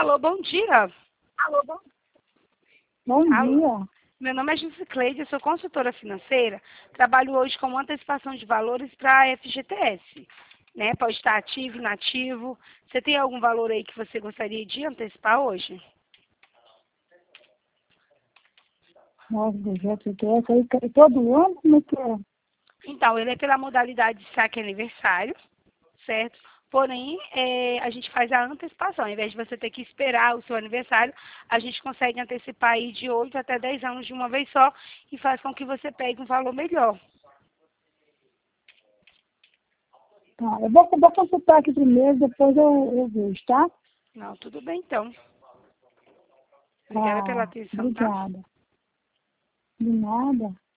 Alô, bom dia. Alô, bom dia. Meu nome é Jusicleide, eu sou consultora financeira. Trabalho hoje com antecipação de valores para a FGTS. Né? Pode estar ativo, inativo. Você tem algum valor aí que você gostaria de antecipar hoje? Nossa, do FGTS aí todo ano, como é que é? Então, ele é pela modalidade de saque aniversário, certo? Porém, a gente faz a antecipação. Ao invés de você ter que esperar o seu aniversário, a gente consegue antecipar aí de 8 até 10 anos de uma vez só e faz com que você pegue um valor melhor. Tá, eu vou consultar aqui primeiro, depois eu vejo, tá? Não, tudo bem então. Obrigada pela atenção, tá? Obrigada. De nada.